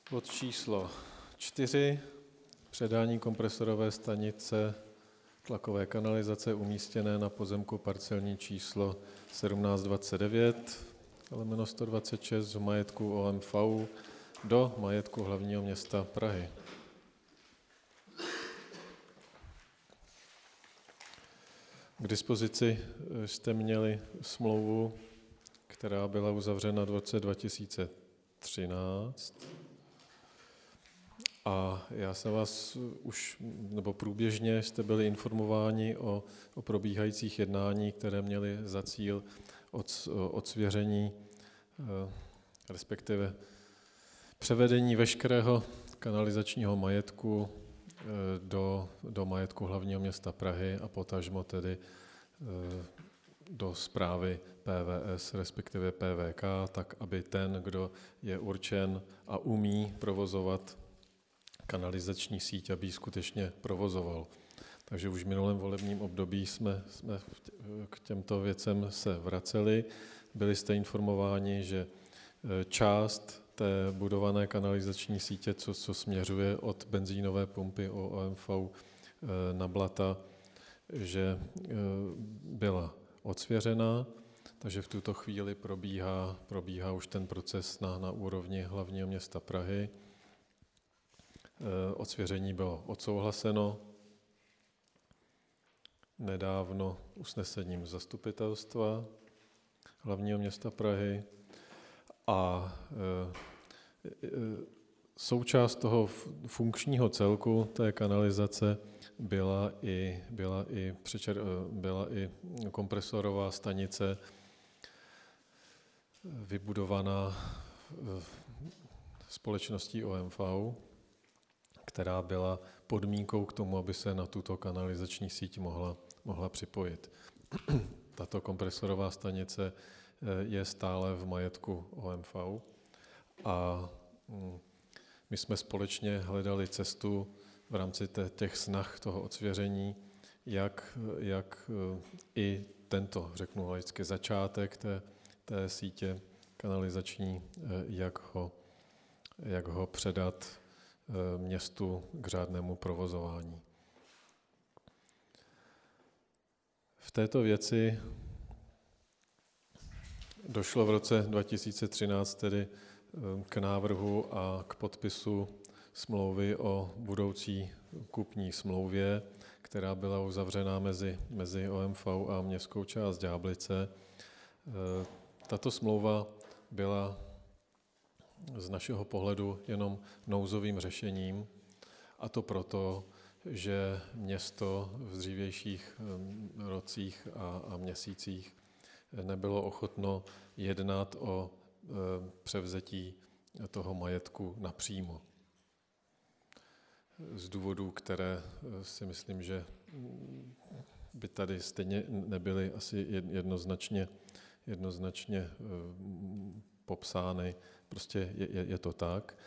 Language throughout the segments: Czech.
Bod číslo 4. Předání kompresorové stanice tlakové kanalizace umístěné na pozemku parcelní číslo 1729/126 v majetku OMV do majetku hlavního města Prahy. K dispozici jste měli smlouvu, která byla uzavřena v roce 2013. A já jsem vás už, nebo průběžně jste byli informováni o probíhajících jednání, které měly za cíl odsvěření, respektive převedení veškerého kanalizačního majetku do majetku hlavního města Prahy a potažmo tedy do správy PVS, respektive PVK, tak aby ten, kdo je určen a umí provozovat kanalizační síť, aby ji skutečně provozoval. Takže už v minulém volebním období jsme k těmto věcem se vraceli. Byli jste informováni, že část té budované kanalizační sítě, co směřuje od benzínové pumpy OMV na Blata, že byla odsvěřena, takže v tuto chvíli probíhá už ten proces na úrovni hlavního města Prahy. Odsvěření bylo odsouhlaseno nedávno usnesením zastupitelstva hlavního města Prahy a součást toho funkčního celku té kanalizace byla i kompresorová stanice vybudovaná společností OMV, která byla podmínkou k tomu, aby se na tuto kanalizační síť mohla připojit. Tato kompresorová stanice je stále v majetku OMV a my jsme společně hledali cestu v rámci těch snah toho odsvěření, jak i tento, řeknu laicky, začátek té sítě kanalizační, jak ho předat městu k řádnému provozování. V této věci došlo v roce 2013 tedy k návrhu a k podpisu smlouvy o budoucí kupní smlouvě, která byla uzavřena mezi OMV a městskou část Ďáblice. Tato smlouva byla z našeho pohledu jenom nouzovým řešením, a to proto, že město v dřívějších rocích a měsících nebylo ochotno jednat o převzetí toho majetku napřímo. Z důvodů, které si myslím, že by tady stejně nebyly asi jednoznačně popsány, prostě je to tak.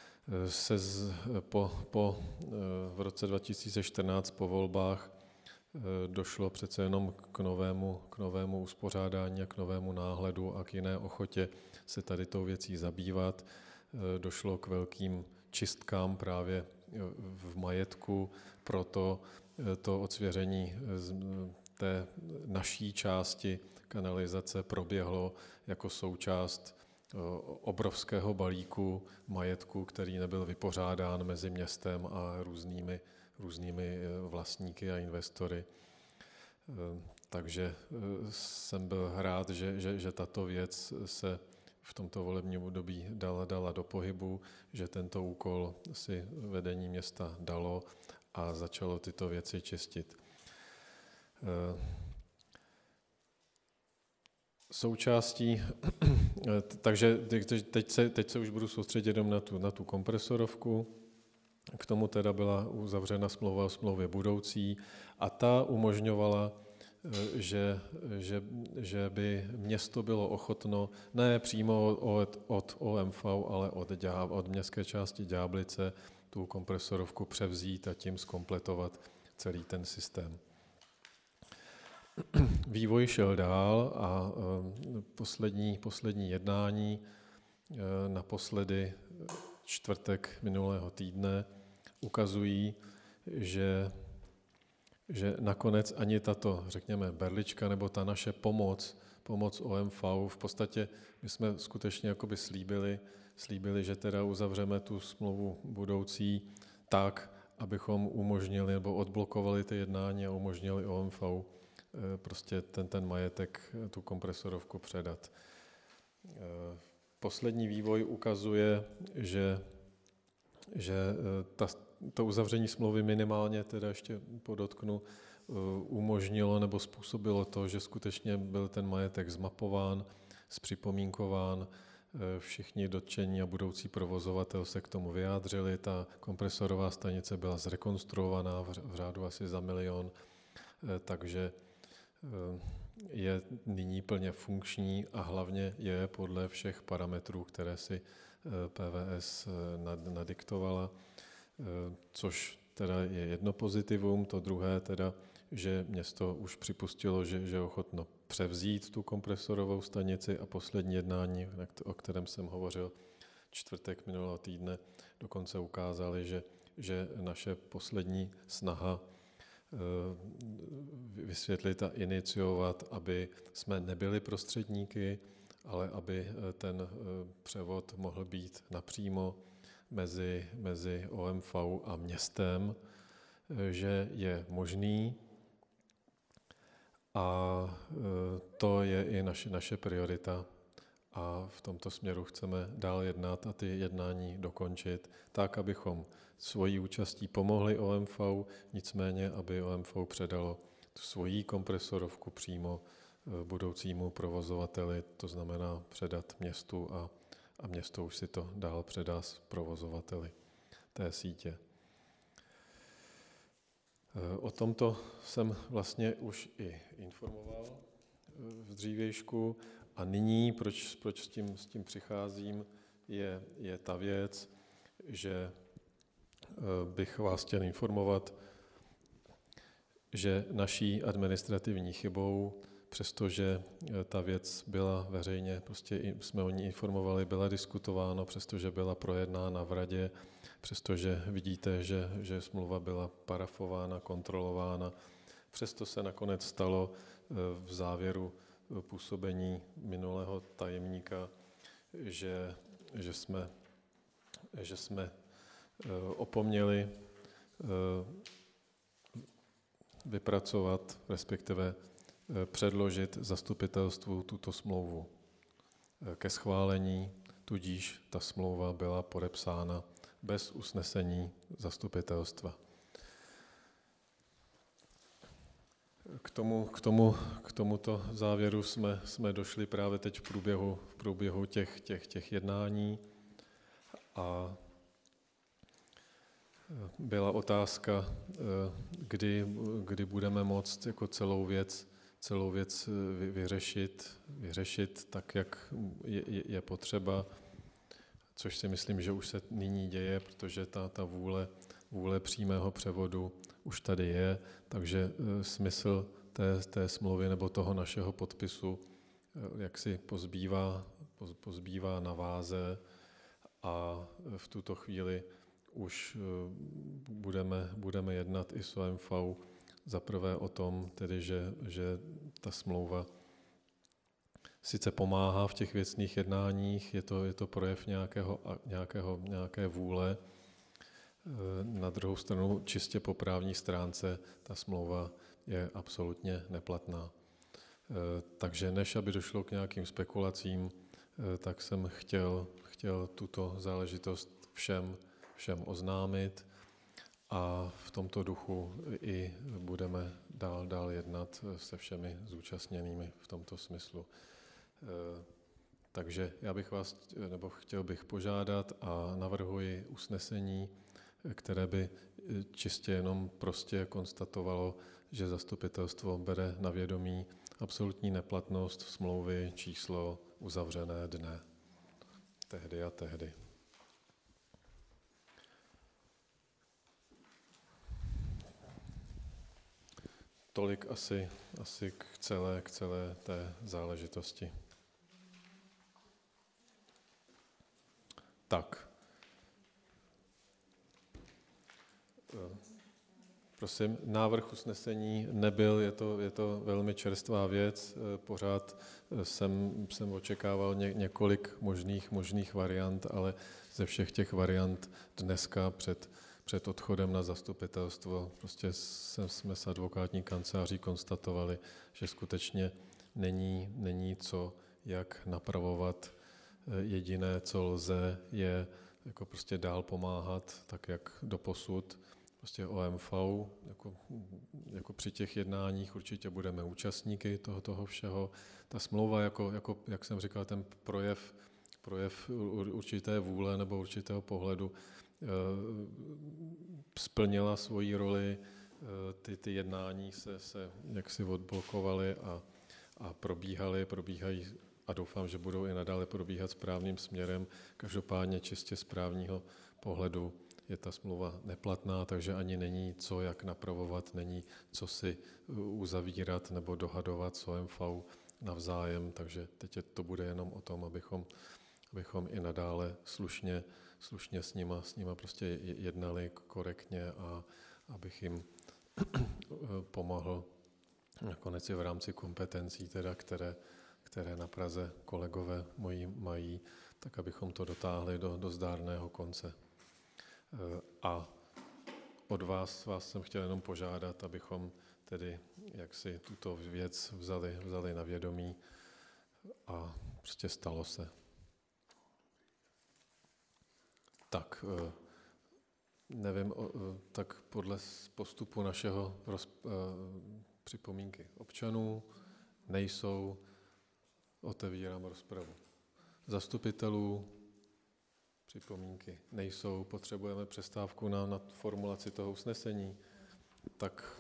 V roce 2014 po volbách došlo přece jenom k novému uspořádání a k novému náhledu a k jiné ochotě se tady tou věcí zabývat. Došlo k velkým čistkám právě v majetku, proto to odsvěření té naší části kanalizace proběhlo jako součást obrovského balíku majetku, který nebyl vypořádán mezi městem a různými vlastníky a investory. Takže jsem byl rád, že tato věc se v tomto volebním období dala do pohybu, že tento úkol si vedení města dalo a začalo tyto věci čistit. Součástí, takže teď se už budu soustředit jenom na tu kompresorovku. K tomu teda byla uzavřena smlouva o smlouvě budoucí a ta umožňovala, že by město bylo ochotno ne přímo od OMV, ale od městské části Ďáblice tu kompresorovku převzít a tím zkompletovat celý ten systém. Vývoj šel dál a poslední jednání naposledy čtvrtek minulého týdne, ukazují, že nakonec ani tato, řekněme, berlička nebo ta naše pomoc OMV, v podstatě my jsme skutečně jakoby slíbili, že teda uzavřeme tu smlouvu budoucí tak, abychom umožnili nebo odblokovali ty jednání a umožnili OMV prostě ten majetek, tu kompresorovku předat. Poslední vývoj ukazuje, že to uzavření smlouvy minimálně, teda ještě podotknu, umožnilo nebo způsobilo to, že skutečně byl ten majetek zmapován, zpřipomínkován, všichni dotčení a budoucí provozovatel se k tomu vyjádřili, ta kompresorová stanice byla zrekonstruovaná v řádu asi za 1 milion, takže je nyní plně funkční a hlavně je podle všech parametrů, které si PVS nadiktovala, což teda je jedno pozitivum, to druhé teda, že město už připustilo, že je ochotno převzít tu kompresorovou stanici a poslední jednání, o kterém jsem hovořil čtvrtek minulého týdne, dokonce ukázali, že naše poslední snaha vysvětlit a iniciovat, aby jsme nebyli prostředníky, ale aby ten převod mohl být napřímo mezi OMV a městem, že je možný a to je i naše priorita a v tomto směru chceme dál jednat a ty jednání dokončit tak, abychom svojí účastí pomohli OMV, nicméně, aby OMV předalo svoji kompresorovku přímo budoucímu provozovateli, to znamená předat městu a město už si to dál předá provozovateli té sítě. O tomto jsem vlastně už i informoval v dřívějšku a nyní, proč s tím přicházím, je ta věc, že bych vás chtěl informovat, že naší administrativní chybou, přestože ta věc byla veřejně, prostě jsme o ní informovali, byla diskutováno, přestože byla projednána v radě, přestože vidíte, že smlouva byla parafována, kontrolována, přesto se nakonec stalo v závěru působení minulého tajemníka, že jsme opomněli vypracovat, respektive předložit zastupitelstvu tuto smlouvu ke schválení, tudíž ta smlouva byla podepsána bez usnesení zastupitelstva. K tomuto závěru jsme došli právě teď v průběhu těch jednání a byla otázka, kdy budeme moct jako celou věc vyřešit tak, jak je potřeba, což si myslím, že už se nyní děje, protože ta vůle přímého převodu už tady je, takže smysl té smlouvy nebo toho našeho podpisu jaksi pozbývá na váze a v tuto chvíli už budeme jednat i s OMV za prvé o tom, tedy, že ta smlouva sice pomáhá v těch věcných jednáních, je to projev nějaké vůle, na druhou stranu čistě po právní stránce ta smlouva je absolutně neplatná. Takže než aby došlo k nějakým spekulacím, tak jsem chtěl tuto záležitost všem oznámit a v tomto duchu i budeme dál jednat se všemi zúčastněnými v tomto smyslu. Takže já bych chtěl bych požádat a navrhuji usnesení, které by čistě jenom prostě konstatovalo, že zastupitelstvo bere na vědomí absolutní neplatnost smlouvy číslo uzavřené dne. Tehdy a tehdy. Tolik asi k celé té záležitosti. Tak, Prosím, návrh usnesení nebyl, je to velmi čerstvá věc, pořád jsem očekával několik možných variant, ale ze všech těch variant dneska před odchodem na zastupitelstvo prostě jsme s advokátní kanceláří konstatovali, že skutečně není co, jak napravovat. Jediné, co lze, je jako prostě dál pomáhat, tak jak doposud. Prostě OMV, jako při těch jednáních určitě budeme účastníky toho všeho. Ta smlouva, jak jsem říkal, ten projev určité vůle nebo určitého pohledu splnila svoji roli, ty jednání se jaksi odblokovaly a probíhají a doufám, že budou i nadále probíhat správným směrem. Každopádně čistě z právního pohledu je ta smlouva neplatná, takže ani není co, jak napravovat, není co si uzavírat nebo dohadovat s OMV navzájem, takže teď to bude jenom o tom, abychom i nadále slušně s nima prostě jednali korektně a abych jim pomohl nakonec i v rámci kompetencí, teda, které na Praze kolegové moji mají, tak abychom to dotáhli do zdárného konce. A od vás jsem chtěl jenom požádat, abychom tedy jaksi tuto věc vzali na vědomí a prostě stalo se. Tak, nevím, tak podle postupu našeho připomínky občanů nejsou, otevírám rozpravu. Zastupitelů připomínky nejsou, potřebujeme přestávku na formulaci toho usnesení. Tak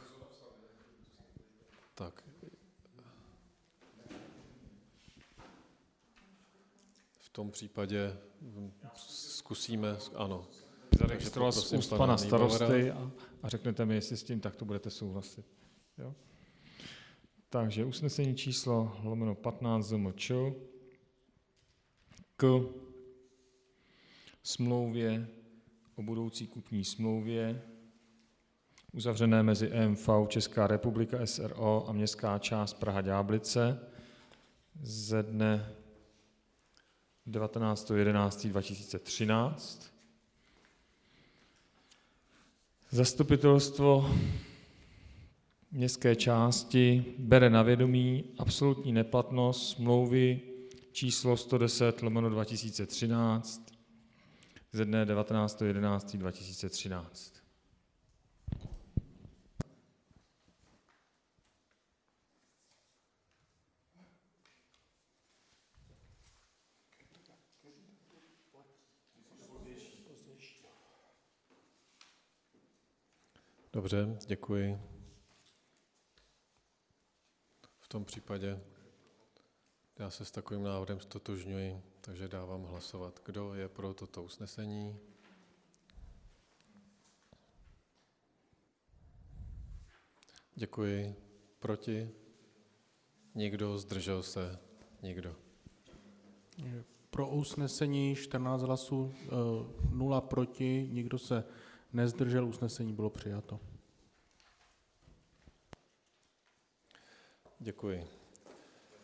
v tom případě zkusíme, ano. Zaregistroval z úst pana starosty a řeknete mi, jestli s tím takto budete souhlasit. Jo? Takže usnesení číslo /15 ZMČ k smlouvě o budoucí kupní smlouvě uzavřené mezi EMV Česká republika s.r.o. a městská část Praha-Ďáblice ze dne 19.11.2013. Zastupitelstvo městské části bere na vědomí absolutní neplatnost smlouvy číslo 110/2013 ze dne 19.11.2013. Dobře, děkuji. V tom případě já se s takovým návrhem stotožňuji, takže dávám hlasovat. Kdo je pro toto usnesení? Děkuji. Proti? Nikdo? Zdržel se? Nikdo. Pro usnesení 14 hlasů, 0 proti, nikdo se nezdržel, usnesení bylo přijato. Děkuji.